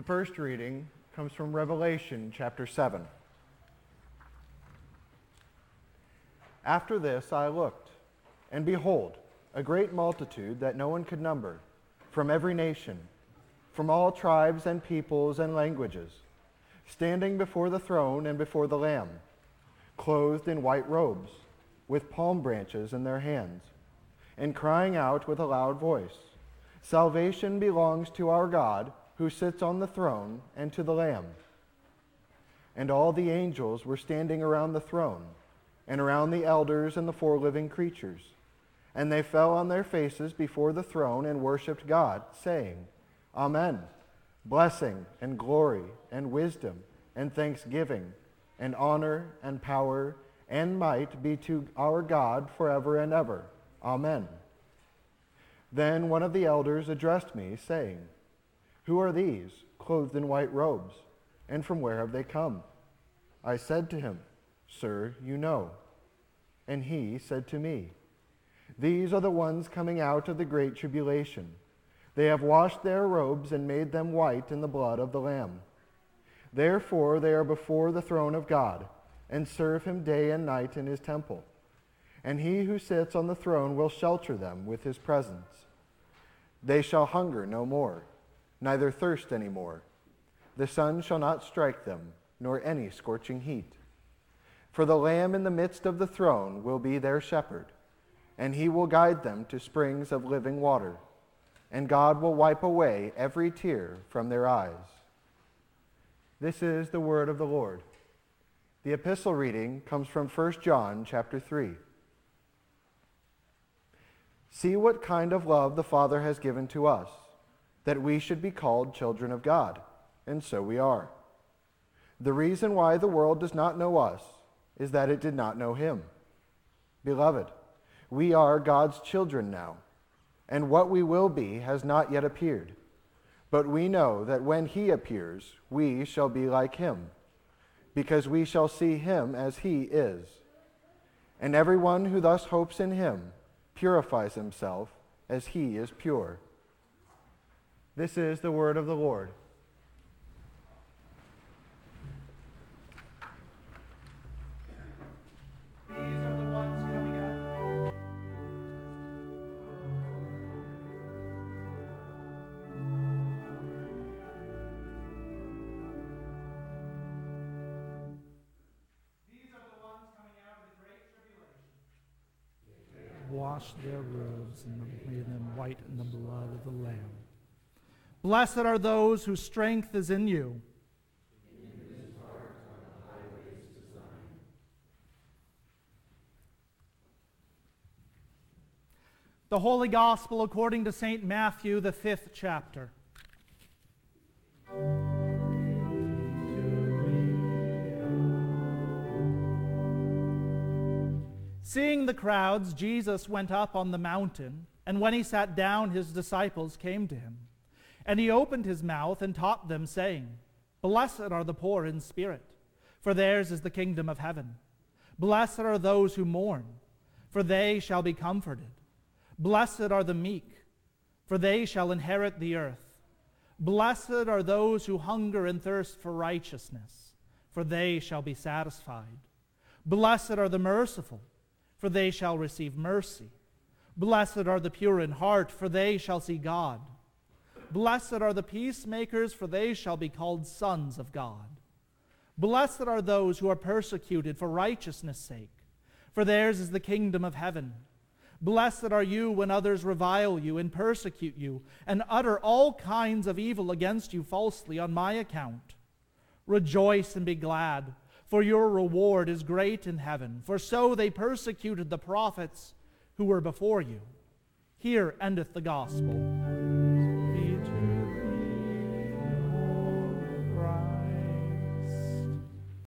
The first reading comes from Revelation chapter 7. After this I looked, and behold, a great multitude that no one could number, from every nation, from all tribes and peoples and languages, standing before the throne and before the Lamb, clothed in white robes, with palm branches in their hands, and crying out with a loud voice, "Salvation belongs to our God, who sits on the throne, and to the Lamb." And all the angels were standing around the throne, and around the elders and the four living creatures. And they fell on their faces before the throne and worshipped God, saying, "Amen. Blessing and glory and wisdom and thanksgiving and honor and power and might be to our God forever and ever. Amen." Then one of the elders addressed me, saying, "Who are these, clothed in white robes, and from where have they come?" I said to him, "Sir, you know." And he said to me, "These are the ones coming out of the great tribulation. They have washed their robes and made them white in the blood of the Lamb. Therefore they are before the throne of God, and serve him day and night in his temple. And he who sits on the throne will shelter them with his presence. They shall hunger no more, neither thirst any more. The sun shall not strike them, nor any scorching heat. For the Lamb in the midst of the throne will be their shepherd, and he will guide them to springs of living water, and God will wipe away every tear from their eyes." This is the word of the Lord. The epistle reading comes from 1 John chapter 3. See what kind of love the Father has given to us, that we should be called children of God, and so we are. The reason why the world does not know us is that it did not know him. Beloved, we are God's children now, and what we will be has not yet appeared. But we know that when he appears, we shall be like him, because we shall see him as he is. And everyone who thus hopes in him purifies himself as he is pure. This is the word of the Lord. These are the ones coming out. These are the ones coming out of the great tribulation. Wash their robes and made them white in the blood of the Lamb. Blessed are those whose strength is in you. The Holy Gospel according to St. Matthew, the 5th chapter. Seeing the crowds, Jesus went up on the mountain, and when he sat down, his disciples came to him. And he opened his mouth and taught them, saying, "Blessed are the poor in spirit, for theirs is the kingdom of heaven. Blessed are those who mourn, for they shall be comforted. Blessed are the meek, for they shall inherit the earth. Blessed are those who hunger and thirst for righteousness, for they shall be satisfied. Blessed are the merciful, for they shall receive mercy. Blessed are the pure in heart, for they shall see God. Blessed are the peacemakers, for they shall be called sons of God. Blessed are those who are persecuted for righteousness' sake, for theirs is the kingdom of heaven. Blessed are you when others revile you and persecute you and utter all kinds of evil against you falsely on my account. Rejoice and be glad, for your reward is great in heaven, for so they persecuted the prophets who were before you. Here endeth the gospel.